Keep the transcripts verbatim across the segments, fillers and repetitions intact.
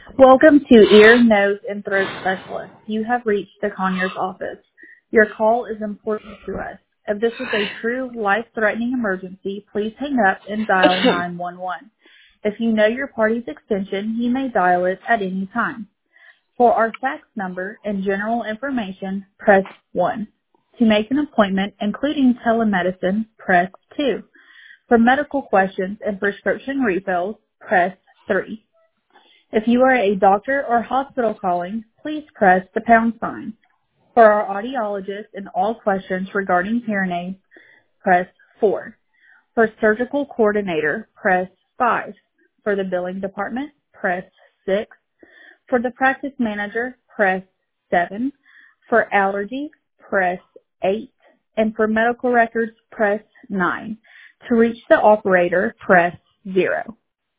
Welcome to Ear, Nose, and Throat Specialist. You have reached the Conyers office. Your call is important to us. If this is a true life-threatening emergency, please hang up and dial nine one one. If you know your party's extension, you may dial it at any time. For our fax number and general information, press one. To make an appointment, including telemedicine, press two. For medical questions and prescription refills, press three. If you are a doctor or hospital calling, please press the pound sign. For our audiologist and all questions regarding hearing aids, press four. For surgical coordinator, press five. For the billing department, press six. For the practice manager, press seven. For allergy, press eight. And for medical records, press nine. To reach the operator, press zero.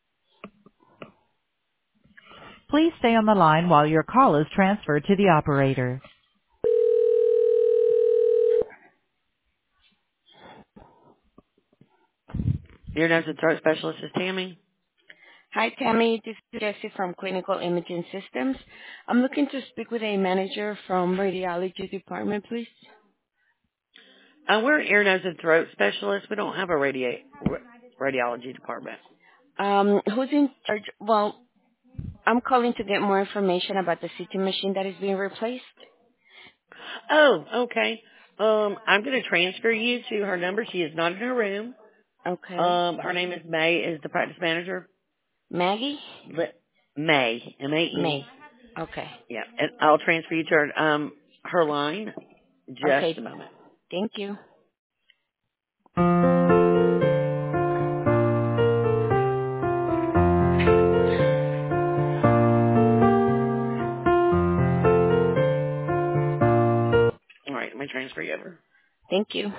Please stay on the line while your call is transferred to the operator. Ear, nose, and throat specialist is Tammy. Hi, Tammy. This is Jessie from Clinical Imaging Systems. I'm looking to speak with a manager from radiology department, please. Uh, we're an ear, nose, and throat specialist. We don't have a radi- radiology department. Um, who's in charge? Well, I'm calling to get more information about the C T machine that is being replaced. Oh, okay. Um, I'm going to transfer you to her number. She is not in her room. Okay. Um, her name is May, is the practice manager. Maggie? Li- May, M A E. May. Okay. Yeah, and I'll transfer you to her, um, her line. Just Okay. a moment. Thank you. All right, let me transfer you over. Thank you.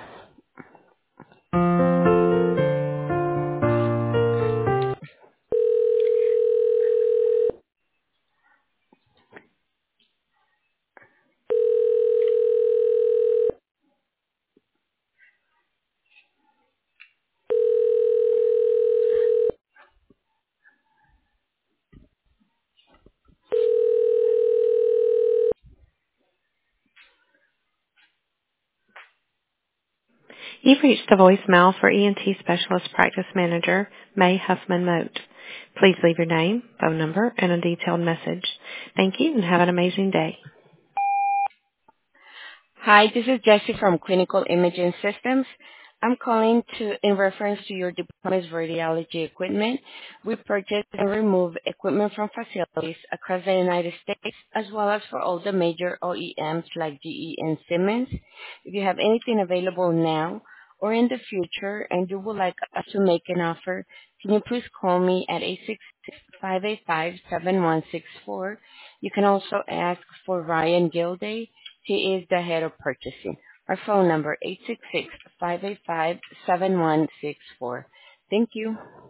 You've reached the voicemail for E N T Specialist Practice Manager, May Huffman Moat. Please leave your name, phone number, and a detailed message. Thank you and have an amazing day. Hi, this is Jessie from Clinical Imaging Systems. I'm calling to in reference to your department's radiology equipment. We purchase and remove equipment from facilities across the United States, as well as for all the major O E Ms like G E and Siemens. If you have anything available now or in the future and you would like us to make an offer, can you please call me at eight six six, five eight five, seven one six four. You can also ask for Ryan Gilday. He is the head of purchasing. Our phone number, eight six six, five eight five, seven one six four. Thank you.